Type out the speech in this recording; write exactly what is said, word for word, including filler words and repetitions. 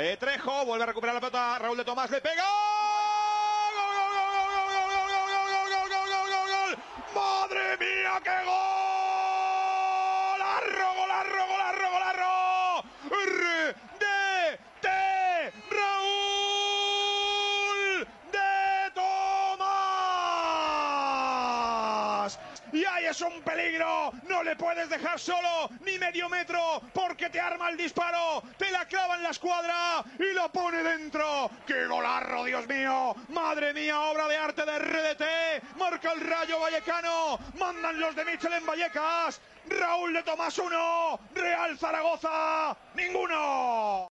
Eh, Trejo vuelve a recuperar la pelota. Raúl de Tomás le pega. ¡Madre mía, qué gol! ¡Golazo, golazo, golazo, golazo! R D T Raúl de Tomás. Y ahí es un peligro, no le puedes dejar solo ni medio metro porque te arma el disparo, te la clava en la escuadra y lo pone dentro. ¡Qué golarro, Dios mío! ¡Madre mía, obra de arte de R D T! Marca el Rayo Vallecano, mandan los de Michel en Vallecas. Raúl de Tomás uno, Real Zaragoza ninguno.